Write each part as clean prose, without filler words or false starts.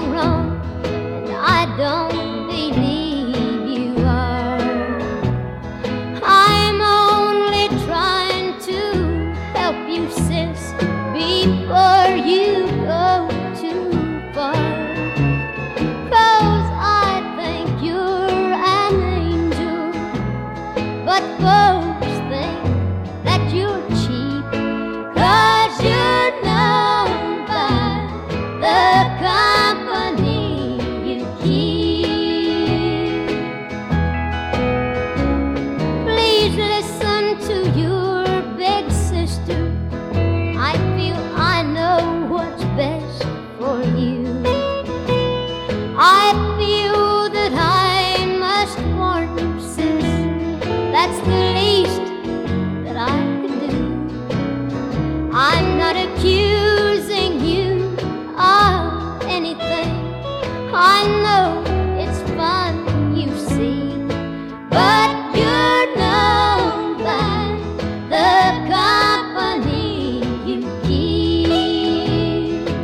wrong, and I don't believe you are. I'm only trying to help you, sis, before you go too far. 'Cause I think you're an angel, but folks think that you're cheap. 'Cause you're known by the company you keep. Please listen to your big sister. I feel I know what's best for you. I feel that I must warn you, sis. That's the least that I can do. I'm not accusing you of anything. I know it's fun, you see, but you're known by the company you keep.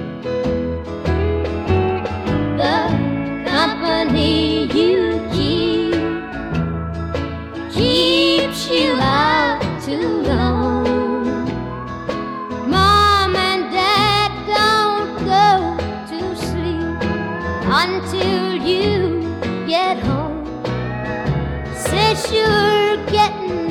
The company you keep keeps you out too long. Mom and Dad don't go to sleep until you get home. Sis, you're getting